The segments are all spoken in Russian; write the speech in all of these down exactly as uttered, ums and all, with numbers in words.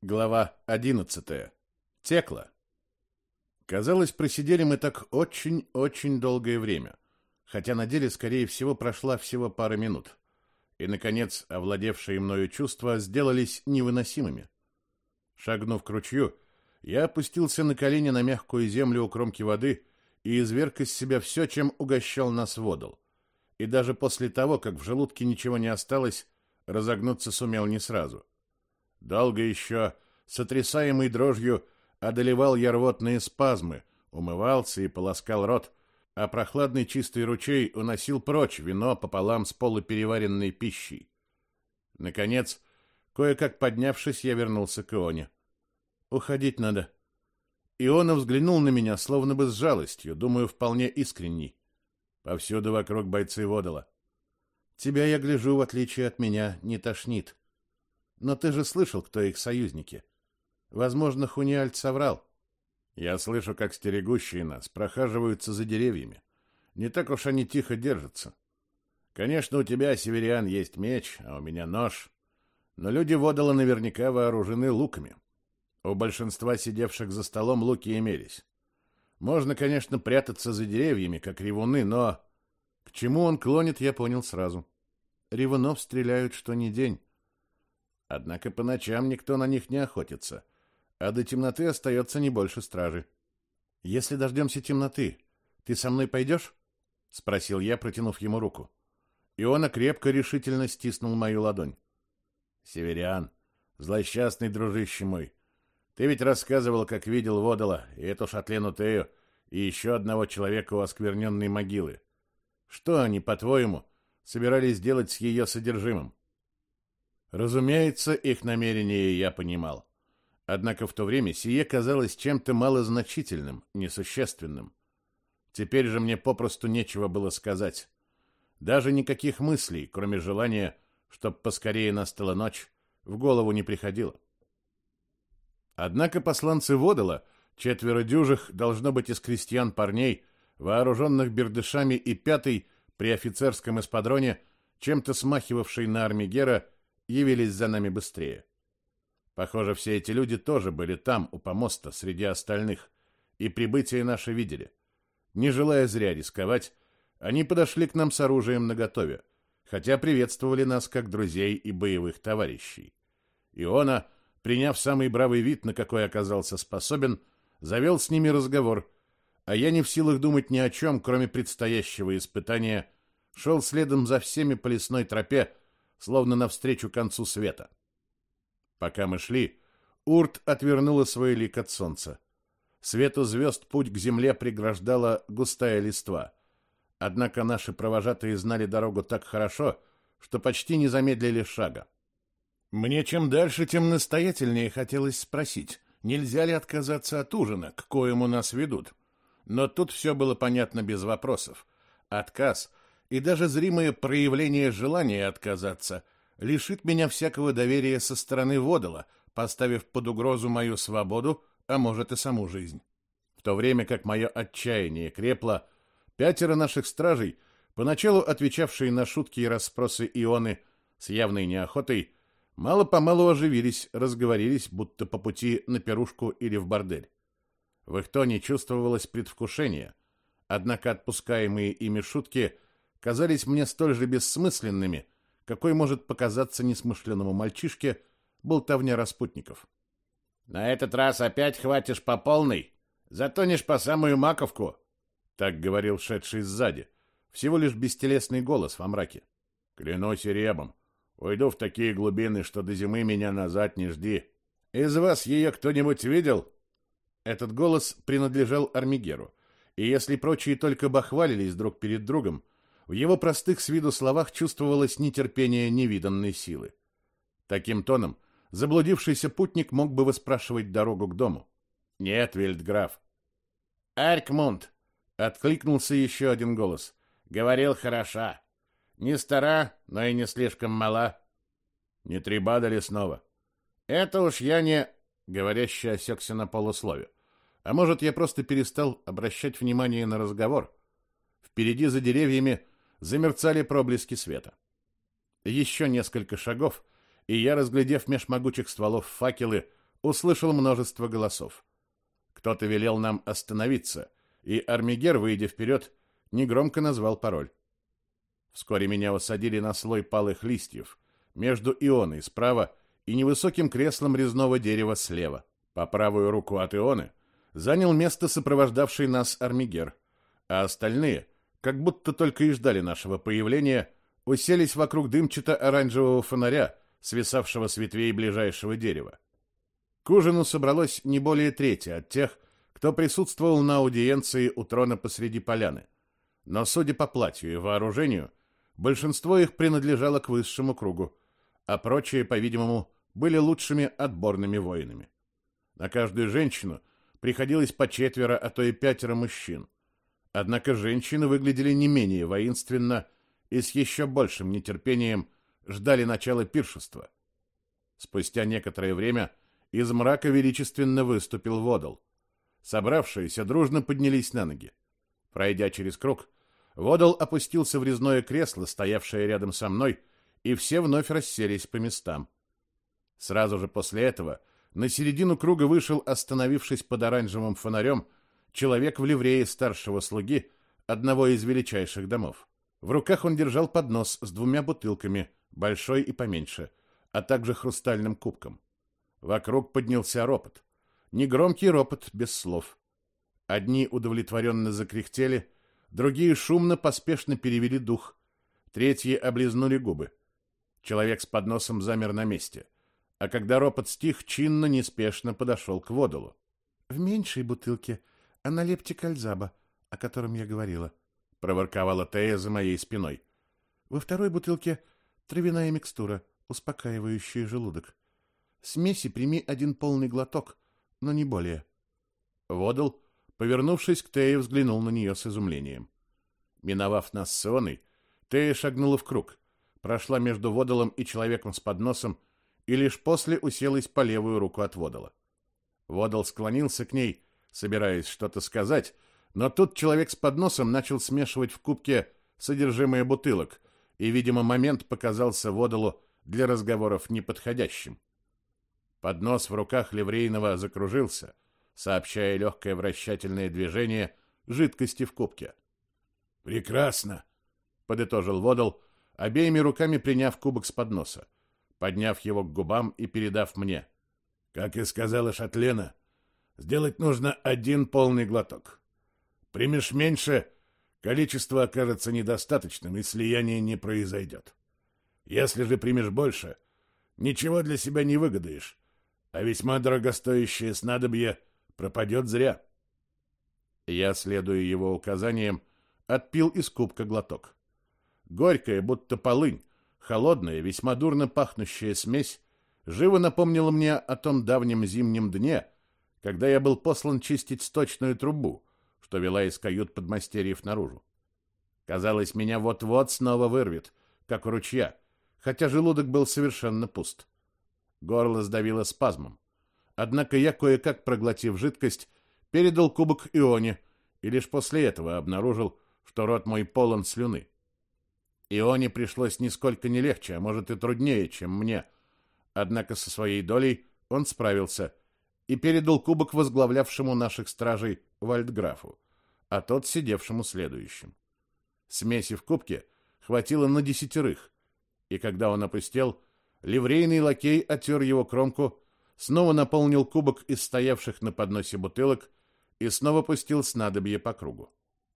Глава одиннадцатая. Текла. Казалось, просидели мы так очень-очень долгое время, хотя на деле, скорее всего, прошла всего пара минут. И, наконец, овладевшие мною чувства сделались невыносимыми. Шагнув к ручью, я опустился на колени на мягкую землю у кромки воды и изверг из себя все, чем угощал нас водол. И даже после того, как в желудке ничего не осталось, разогнуться сумел не сразу. Долго еще, сотрясаемый дрожью, одолевал я рвотные спазмы, умывался и полоскал рот, а прохладный чистый ручей уносил прочь вино пополам с полупереваренной пищей. Наконец, кое-как поднявшись, я вернулся к Ионе. «Уходить надо». Иона взглянул на меня, словно бы с жалостью, думаю, вполне искренней. Повсюду вокруг бойцы водола. «Тебя, я гляжу, в отличие от меня, не тошнит. Но ты же слышал, кто их союзники. Возможно, Хуниальд соврал. Я слышу, как стерегущие нас прохаживаются за деревьями. Не так уж они тихо держатся. Конечно, у тебя, северян, есть меч, а у меня нож. Но люди водола наверняка вооружены луками. У большинства сидевших за столом луки имелись. Можно, конечно, прятаться за деревьями, как ревуны, но... К чему он клонит, я понял сразу. Ревунов стреляют что ни день. Однако по ночам никто на них не охотится, а до темноты остается не больше стражи. «Если дождемся темноты, ты со мной пойдешь?» — спросил я, протянув ему руку. Иона крепко, решительно стиснул мою ладонь. «Северян, злосчастный дружище мой, ты ведь рассказывал, как видел водола и эту Шатлену Тею и еще одного человека у оскверненной могилы. Что они, по-твоему, собирались делать с ее содержимым?» Разумеется, их намерения я понимал. Однако в то время сие казалось чем-то малозначительным, несущественным. Теперь же мне попросту нечего было сказать. Даже никаких мыслей, кроме желания, чтоб поскорее настала ночь, в голову не приходило. Однако посланцы водола, четверо дюжих, должно быть из крестьян парней, вооруженных бердышами, и пятый при офицерском эспадроне, чем-то смахивавший на армигера, явились за нами быстрее. Похоже, все эти люди тоже были там, у помоста, среди остальных, и прибытие наше видели. Не желая зря рисковать, они подошли к нам с оружием наготове, хотя приветствовали нас как друзей и боевых товарищей. Иона, приняв самый бравый вид, на какой оказался способен, завел с ними разговор, а я не в силах думать ни о чем, кроме предстоящего испытания, шел следом за всеми по лесной тропе, словно навстречу концу света. Пока мы шли, Урт отвернула свой лик от солнца. Свету звезд путь к земле преграждала густая листва. Однако наши провожатые знали дорогу так хорошо, что почти не замедлили шага. Мне чем дальше, тем настоятельнее хотелось спросить, нельзя ли отказаться от ужина, к коему нас ведут. Но тут все было понятно без вопросов. Отказ — и даже зримое проявление желания отказаться лишит меня всякого доверия со стороны водола, поставив под угрозу мою свободу, а может и саму жизнь. В то время как мое отчаяние крепло, пятеро наших стражей, поначалу отвечавшие на шутки и расспросы Ионы с явной неохотой, мало-помалу оживились, разговорились, будто по пути на пирушку или в бордель. В их тоне чувствовалось предвкушение, однако отпускаемые ими шутки казались мне столь же бессмысленными, какой может показаться несмышленному мальчишке болтовня распутников. «На этот раз опять хватишь по полной, затонешь по самую маковку», — так говорил шедший сзади, всего лишь бестелесный голос во мраке. «Клянусь ребом, уйду в такие глубины, что до зимы меня назад не жди. Из вас ее кто-нибудь видел?» Этот голос принадлежал Армигеру, и если прочие только бахвалились друг перед другом, в его простых с виду словах чувствовалось нетерпение невиданной силы. Таким тоном заблудившийся путник мог бы выспрашивать дорогу к дому. «Нет, вельдграф». «Арькмунд!» — откликнулся еще один голос. «Говорил хороша. Не стара, но и не слишком мала». «Не трибада ли снова?» «Это уж я не...» — говорящий осекся на полуслове. «А может, я просто перестал обращать внимание на разговор?» Впереди за деревьями замерцали проблески света. Еще несколько шагов, и я, разглядев меж могучих стволов факелы, услышал множество голосов. Кто-то велел нам остановиться, и Армигер, выйдя вперед, негромко назвал пароль. Вскоре меня усадили на слой палых листьев, между Ионой справа и невысоким креслом резного дерева слева. По правую руку от Ионы занял место сопровождавший нас Армигер, а остальные, как будто только и ждали нашего появления, уселись вокруг дымчато-оранжевого фонаря, свисавшего с ветвей ближайшего дерева. К ужину собралось не более трети от тех, кто присутствовал на аудиенции у трона посреди поляны. Но, судя по платью и вооружению, большинство их принадлежало к высшему кругу, а прочие, по-видимому, были лучшими отборными воинами. На каждую женщину приходилось по четверо, а то и пятеро мужчин. Однако женщины выглядели не менее воинственно и с еще большим нетерпением ждали начала пиршества. Спустя некоторое время из мрака величественно выступил Водол. Собравшиеся дружно поднялись на ноги. Пройдя через круг, Водол опустился в резное кресло, стоявшее рядом со мной, и все вновь расселись по местам. Сразу же после этого на середину круга вышел, остановившись под оранжевым фонарем, человек в ливрее старшего слуги одного из величайших домов. В руках он держал поднос с двумя бутылками, большой и поменьше, а также хрустальным кубком. Вокруг поднялся ропот. Негромкий ропот без слов. Одни удовлетворенно закряхтели, другие шумно, поспешно перевели дух, третьи облизнули губы. Человек с подносом замер на месте, а когда ропот стих, чинно, неспешно подошел к Водолу. — В меньшей бутылке, а на лептик альзаба, о котором я говорила, — проворковала Тея за моей спиной. — Во второй бутылке травяная микстура, успокаивающая желудок. Смеси прими один полный глоток, но не более. Водол, повернувшись к Тее, взглянул на нее с изумлением. Миновав нас с Ионой, Тея шагнула в круг, прошла между Водолом и человеком с подносом и лишь после уселась по левую руку от Водола. Водол склонился к ней, собираясь что-то сказать, но тут человек с подносом начал смешивать в кубке содержимое бутылок, и, видимо, момент показался Водолу для разговоров неподходящим. Поднос в руках ливрейного закружился, сообщая легкое вращательное движение жидкости в кубке. «Прекрасно!» — подытожил Водол, обеими руками приняв кубок с подноса, подняв его к губам и передав мне. «Как и сказала Шатлена, сделать нужно один полный глоток. Примешь меньше, количество окажется недостаточным, и слияние не произойдет. Если же примешь больше, ничего для себя не выгадаешь, а весьма дорогостоящее снадобье пропадет зря». Я, следуя его указаниям, отпил из кубка глоток. Горькая, будто полынь, холодная, весьма дурно пахнущая смесь живо напомнила мне о том давнем зимнем дне, когда я был послан чистить сточную трубу, что вела из кают подмастерьев наружу. Казалось, меня вот-вот снова вырвет, как у ручья, хотя желудок был совершенно пуст. Горло сдавило спазмом. Однако я, кое-как проглотив жидкость, передал кубок Ионе, и лишь после этого обнаружил, что рот мой полон слюны. Ионе пришлось нисколько не легче, а может и труднее, чем мне. Однако со своей долей он справился и передал кубок возглавлявшему наших стражей вальдграфу, а тот сидевшему следующим. Смеси в кубке хватило на десятерых, и когда он опустел, ливрейный лакей оттер его кромку, снова наполнил кубок из стоявших на подносе бутылок и снова пустил снадобье по кругу.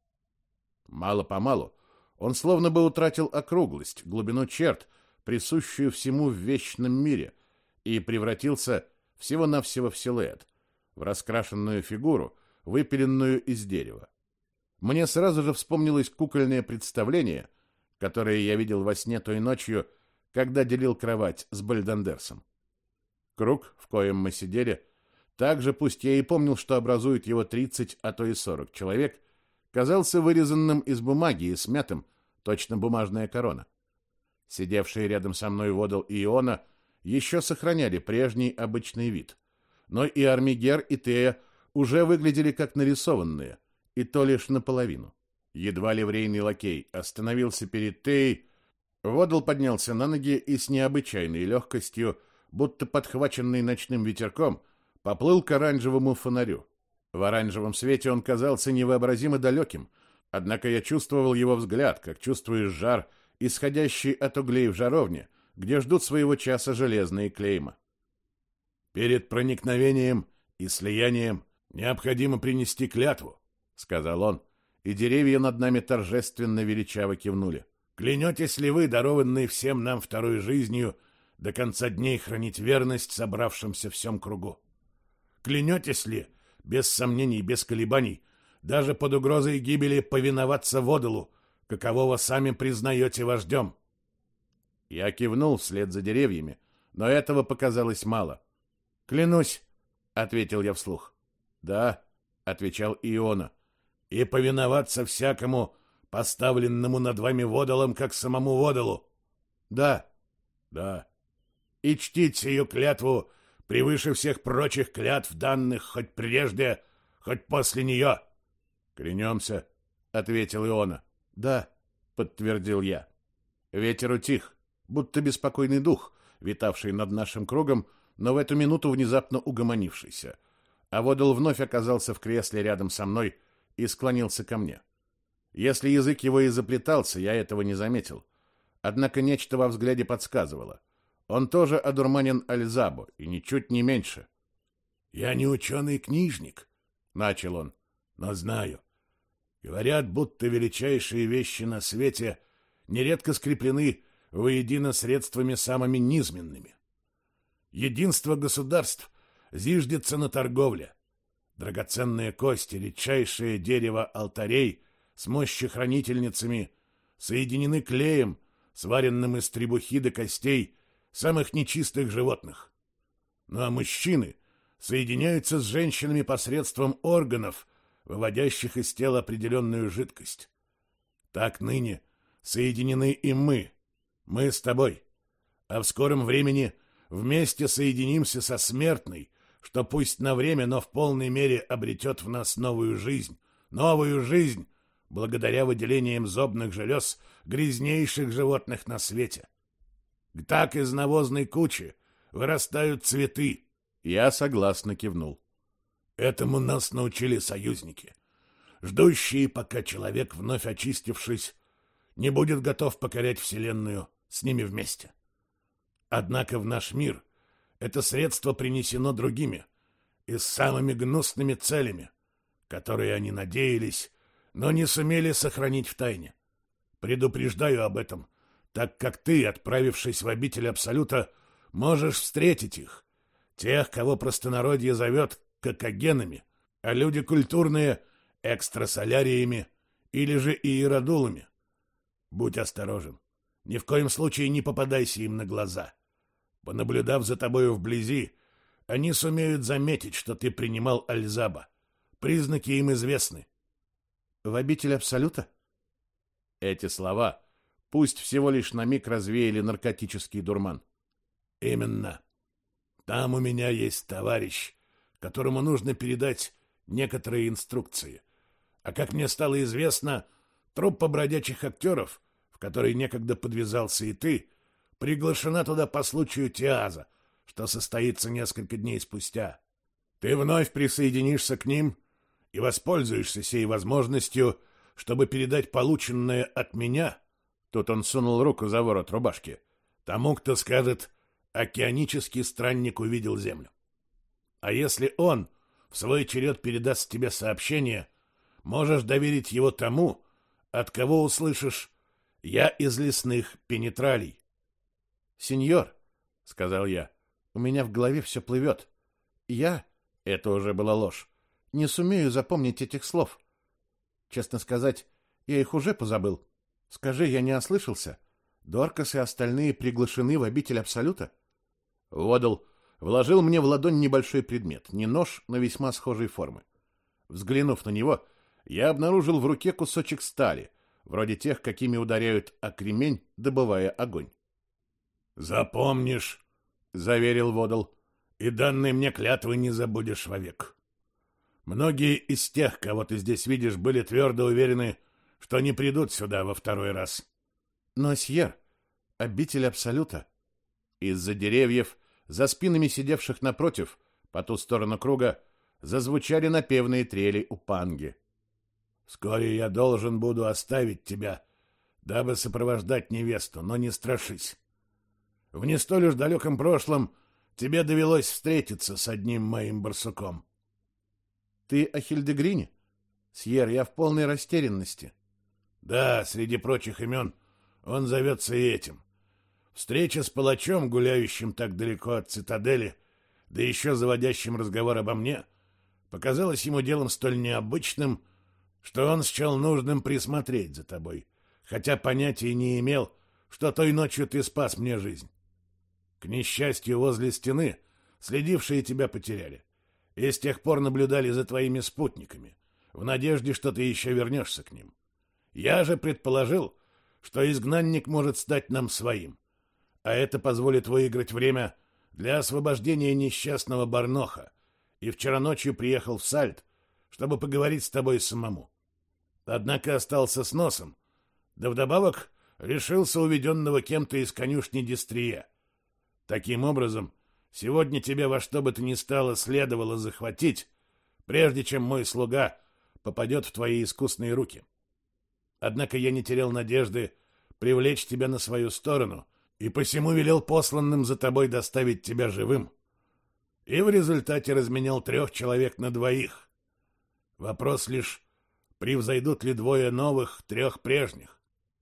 Мало-помалу он словно бы утратил округлость, глубину черт, присущую всему в вечном мире, и превратился всего-навсего в силуэт, в раскрашенную фигуру, выпиленную из дерева. Мне сразу же вспомнилось кукольное представление, которое я видел во сне той ночью, когда делил кровать с Бальдандерсом. Круг, в коем мы сидели, также, пусть я и помнил, что образует его тридцать, а то и сорок человек, казался вырезанным из бумаги и смятым, точно бумажная корона. Сидевшие рядом со мной Водол и Иона еще сохраняли прежний обычный вид, но и Армигер, и Тея уже выглядели как нарисованные, и то лишь наполовину. Едва ливрейный лакей остановился перед Теей, Водол поднялся на ноги и с необычайной легкостью, будто подхваченный ночным ветерком, поплыл к оранжевому фонарю. В оранжевом свете он казался невообразимо далеким, однако я чувствовал его взгляд, как чувствуешь жар, исходящий от углей в жаровне, где ждут своего часа железные клейма. «Перед проникновением и слиянием необходимо принести клятву», — сказал он, и деревья над нами торжественно величаво кивнули. «Клянетесь ли вы, дарованные всем нам второй жизнью, до конца дней хранить верность собравшимся всем кругу? Клянетесь ли, без сомнений, без колебаний, даже под угрозой гибели повиноваться Водолу, какового сами признаете вождем?» Я кивнул вслед за деревьями, но этого показалось мало. «Клянусь», — ответил я вслух. «Да», — отвечал Иона. «И повиноваться всякому, поставленному над вами Водолом, как самому Водолу?» «Да». «Да». «И чтить сию клятву превыше всех прочих клятв, данных хоть прежде, хоть после нее?» «Клянемся», — ответил Иона. «Да», — подтвердил я. Ветер утих, будто беспокойный дух, витавший над нашим кругом, но в эту минуту внезапно угомонившийся. А Водол вновь оказался в кресле рядом со мной и склонился ко мне. Если язык его и заплетался, я этого не заметил. Однако нечто во взгляде подсказывало. Он тоже одурманен Альзабо, и ничуть не меньше. «Я не ученый-книжник», — начал он, — «но знаю. Говорят, будто величайшие вещи на свете нередко скреплены воедино средствами самыми низменными. Единство государств зиждется на торговле. Драгоценные кости, редчайшее дерево алтарей с мощехранительницами соединены клеем, сваренным из требухи до костей самых нечистых животных. Ну а мужчины соединяются с женщинами посредством органов, выводящих из тела определенную жидкость. Так ныне соединены и мы, мы с тобой, а в скором времени вместе соединимся со смертной, что пусть на время, но в полной мере обретет в нас новую жизнь, новую жизнь, благодаря выделениям зобных желез грязнейших животных на свете. Так из навозной кучи вырастают цветы. Я согласно кивнул. Этому нас научили союзники, ждущие, пока человек, вновь очистившись, не будет готов покорять Вселенную с ними вместе. Однако в наш мир это средство принесено другими и с самыми гнусными целями, которые они надеялись, но не сумели сохранить в тайне. Предупреждаю об этом, так как ты, отправившись в обитель Абсолюта, можешь встретить их, тех, кого простонародье зовет кокогенами, а люди культурные — экстрасоляриями или же иеродулами. Будь осторожен, ни в коем случае не попадайся им на глаза. Понаблюдав за тобою вблизи, они сумеют заметить, что ты принимал Альзаба. Признаки им известны. В обитель Абсолюта? Эти слова, пусть всего лишь на миг, развеяли наркотический дурман. Именно. Там у меня есть товарищ, которому нужно передать некоторые инструкции. А как мне стало известно, труппа бродячих актеров, в которой некогда подвязался и ты, приглашена туда по случаю Тиаза, что состоится несколько дней спустя. Ты вновь присоединишься к ним и воспользуешься сей возможностью, чтобы передать полученное от меня, тут он сунул руку за ворот рубашки, тому, кто скажет: океанический странник увидел землю. А если он в свой черед передаст тебе сообщение, можешь доверить его тому, от кого услышишь: я из лесных пенетралей. «Сеньор», — сказал я, — «у меня в голове все плывет. Я, это уже была ложь, не сумею запомнить этих слов. Честно сказать, я их уже позабыл. Скажи, я не ослышался? Доркас и остальные приглашены в обитель Абсолюта?» Водол вложил мне в ладонь небольшой предмет, не нож, но весьма схожей формы. Взглянув на него, я обнаружил в руке кусочек стали, вроде тех, какими ударяют о кремень, добывая огонь. «Запомнишь», — заверил Водол, — «и данной мне клятвы не забудешь вовек. Многие из тех, кого ты здесь видишь, были твердо уверены, что не придут сюда во второй раз». «Но, сьер, обитель Абсолюта...» Из-за деревьев, за спинами сидевших напротив, По ту сторону круга зазвучали напевные трели упанги. «Вскоре я должен буду оставить тебя, дабы сопровождать невесту, но не страшись. В не столь уж далеком прошлом тебе довелось встретиться с одним моим барсуком». «Ты о Хильдегрине? Сьер, я в полной растерянности». «Да, среди прочих имен он зовется и этим. Встреча с палачом, гуляющим так далеко от цитадели, да еще заводящим разговор обо мне, показалась ему делом столь необычным, что он счел нужным присмотреть за тобой, хотя понятия не имел, что той ночью ты спас мне жизнь. К несчастью, возле стены следившие тебя потеряли, и с тех пор наблюдали за твоими спутниками, в надежде, что ты еще вернешься к ним. Я же предположил, что изгнанник может стать нам своим, а это позволит выиграть время для освобождения несчастного Барноха, и вчера ночью приехал в Сальт, чтобы поговорить с тобой самому. Однако остался с носом, да вдобавок лишился уведенного кем-то из конюшни Дистрие. Таким образом, сегодня тебя во что бы то ни стало следовало захватить, прежде чем мой слуга попадет в твои искусные руки. Однако я не терял надежды привлечь тебя на свою сторону и посему велел посланным за тобой доставить тебя живым. И в результате разменял трех человек на двоих. Вопрос лишь, превзойдут ли двое новых трех прежних?»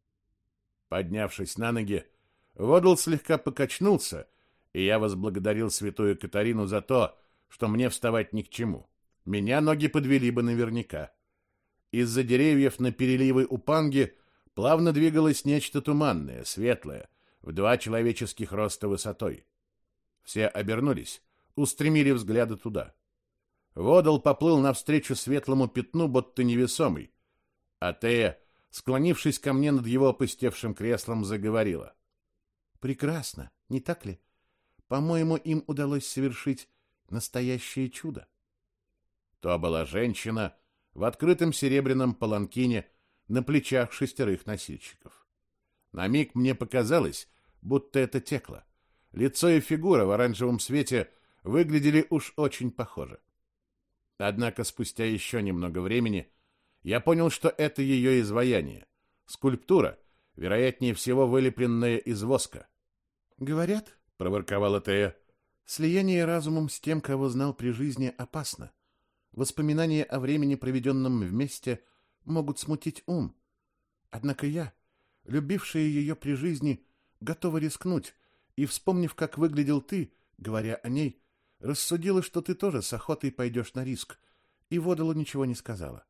Поднявшись на ноги, Водл слегка покачнулся, и я возблагодарил святую Катарину за то, что мне вставать ни к чему. Меня ноги подвели бы наверняка. Из-за деревьев на переливы Упанги плавно двигалось нечто туманное, светлое, в два человеческих роста высотой. Все обернулись, устремили взгляды туда. Водол поплыл навстречу светлому пятну, будто невесомый, а Тея, склонившись ко мне над его опустевшим креслом, заговорила. «Прекрасно, не так ли? По-моему, им удалось совершить настоящее чудо». То была женщина в открытом серебряном паланкине на плечах шестерых носильщиков. На миг мне показалось, будто это Текла. Лицо и фигура в оранжевом свете выглядели уж очень похоже. Однако спустя еще немного времени я понял, что это ее изваяние, скульптура, вероятнее всего вылепленная из воска. «Говорят, — проворковала Тея, — слияние разумом с тем, кого знал при жизни, опасно. Воспоминания о времени, проведенном вместе, могут смутить ум. Однако я, любившая ее при жизни, готова рискнуть, и, вспомнив, как выглядел ты, говоря о ней, рассудила, что ты тоже с охотой пойдешь на риск, и Водолу ничего не сказала».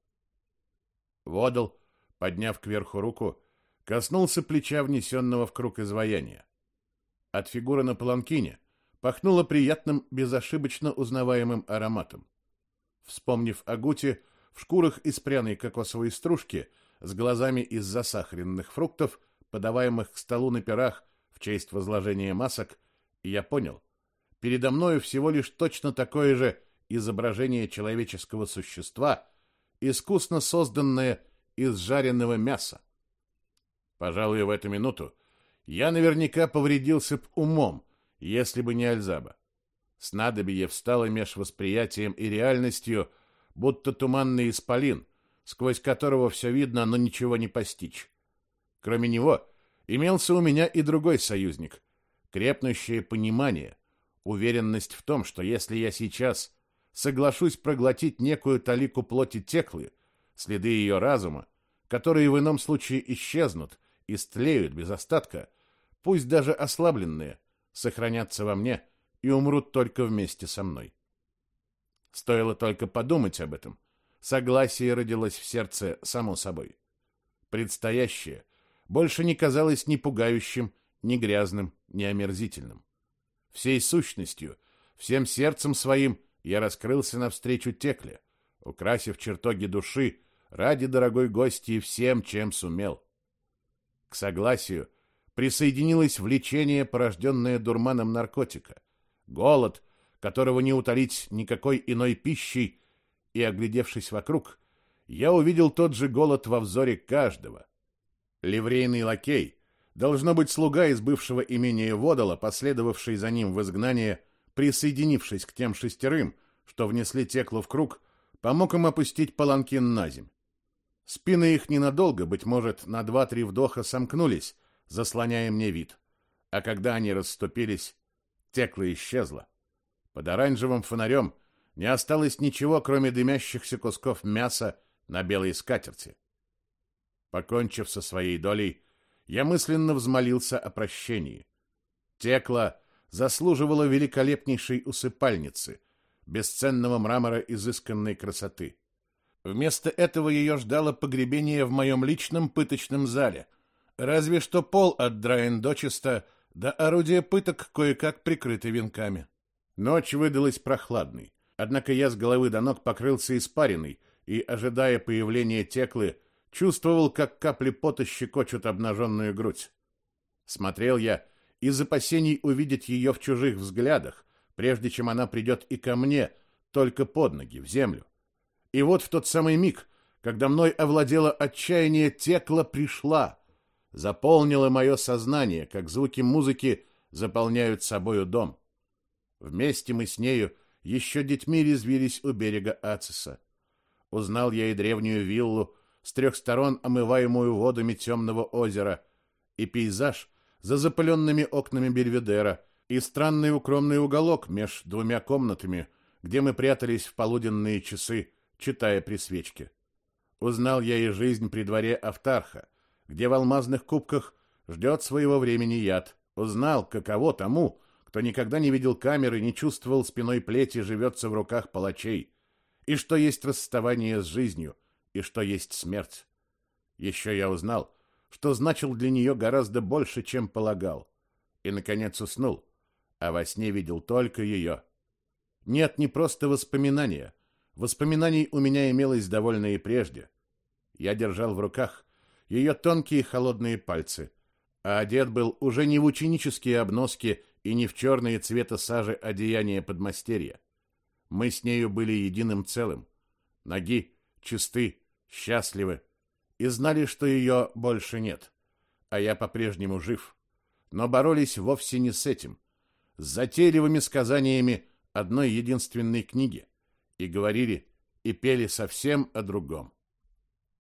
Водол, подняв кверху руку, коснулся плеча внесенного в круг изваяния. От фигуры на паланкине пахнуло приятным, безошибочно узнаваемым ароматом. Вспомнив о Гуте в шкурах из пряной кокосовой стружки с глазами из засахаренных фруктов, подаваемых к столу на пирах в честь возложения масок, я понял, передо мною всего лишь точно такое же изображение человеческого существа, искусно созданное из жареного мяса. Пожалуй, в эту минуту я наверняка повредился б умом, если бы не Альзаба. Снадобье встало меж восприятием и реальностью, будто туманный исполин, сквозь которого все видно, но ничего не постичь. Кроме него, имелся у меня и другой союзник — крепнущее понимание, уверенность в том, что если я сейчас соглашусь проглотить некую талику плоти Теклы, следы ее разума, которые в ином случае исчезнут, истлеют без остатка, пусть даже ослабленные, сохранятся во мне и умрут только вместе со мной. Стоило только подумать об этом, согласие родилось в сердце само собой. Предстоящее больше не казалось ни пугающим, ни грязным, ни омерзительным. Всей сущностью, всем сердцем своим я раскрылся навстречу Текле, украсив чертоги души ради дорогой гостьи всем, чем сумел. К согласию присоединилось влечение, порожденное дурманом наркотика, голод, которого не утолить никакой иной пищей, и, оглядевшись вокруг, я увидел тот же голод во взоре каждого. Ливрейный лакей, должно быть слуга из бывшего имения Водола, последовавший за ним в изгнание, присоединившись к тем шестерым, что внесли Теклу в круг, помог им опустить паланкин на земь. Спины их ненадолго, быть может, на два-три вдоха сомкнулись, заслоняя мне вид. А когда они расступились, Текла исчезла. Под оранжевым фонарем не осталось ничего, кроме дымящихся кусков мяса на белой скатерти. Покончив со своей долей, я мысленно взмолился о прощении. Текла заслуживала великолепнейшей усыпальницы, бесценного мрамора изысканной красоты. Вместо этого ее ждало погребение в моем личном пыточном зале, разве что пол отдраен дочисто, да орудия пыток кое-как прикрыты венками. Ночь выдалась прохладной, однако я с головы до ног покрылся испариной и, ожидая появления Теклы, чувствовал, как капли пота щекочут обнаженную грудь. Смотрел я из опасений увидеть ее в чужих взглядах, прежде чем она придет и ко мне, только под ноги, в землю. И вот в тот самый миг, когда мной овладело отчаяние, Текла пришла, заполнила мое сознание, как звуки музыки заполняют собою дом. Вместе мы с нею еще детьми резвились у берега Ацеса. Узнал я и древнюю виллу, с трех сторон омываемую водами темного озера, и пейзаж за запыленными окнами Бельведера, и странный укромный уголок меж двумя комнатами, где мы прятались в полуденные часы, читая при свечке. Узнал я и жизнь при дворе Автарха, где в алмазных кубках ждет своего времени яд. Узнал, каково тому, кто никогда не видел камеры, не чувствовал спиной плети, живется в руках палачей, и что есть расставание с жизнью, и что есть смерть. Еще я узнал, что значил для нее гораздо больше, чем полагал, и, наконец, уснул, а во сне видел только ее. Нет, не просто воспоминания. Воспоминаний у меня имелось довольно и прежде. Я держал в руках ее тонкие холодные пальцы, а одет был уже не в ученические обноски и не в черные цвета сажи одеяния подмастерья. Мы с нею были единым целым, ноги, чисты, счастливы, и знали, что ее больше нет, а я по-прежнему жив. Но боролись вовсе не с этим, с затейливыми сказаниями одной единственной книги, и говорили, и пели совсем о другом.